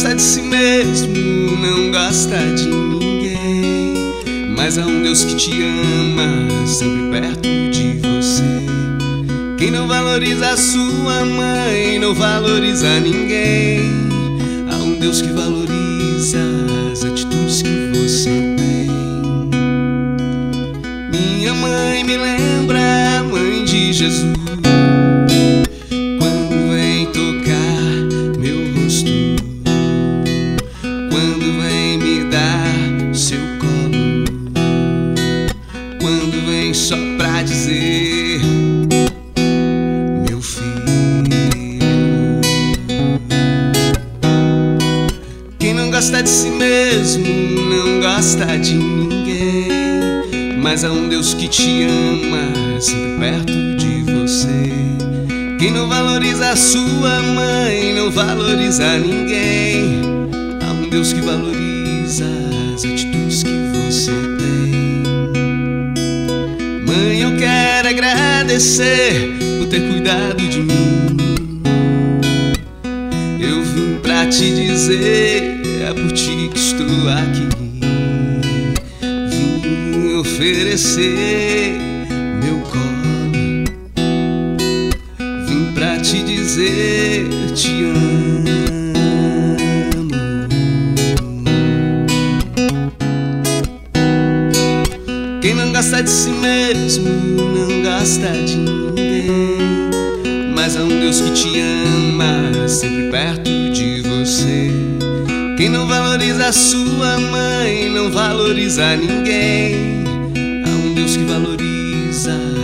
gosta de si mesmo não gosta de ninguém, mas há um Deus que te ama sempre perto de você. Quem não valoriza a sua mãe não valoriza ninguém. Há um Deus que valoriza as atitudes que você tem. Minha mãe me lembra a mãe de Jesus, quando vem tocar meu rosto, quando vem me dar o seu colo, quando vem só pra dizer: meu filho. Quem não gosta de si mesmo não gosta de ninguém, mas há um Deus que te ama sempre perto de você. Quem não valoriza a sua mãe não valoriza ninguém. Há um Deus que valoriza as atitudes que você tem. Mãe, eu quero agradecer por ter cuidado de mim. Eu vim pra te dizer, é por ti que estou aqui. Vim oferecer meu colo, vim pra te dizer te amo. Quem não gosta de si mesmo não gosta de ninguém, mas há um Deus que te ama sempre perto de você. Quem não valoriza a sua mãe não valoriza ninguém. Há um Deus que valoriza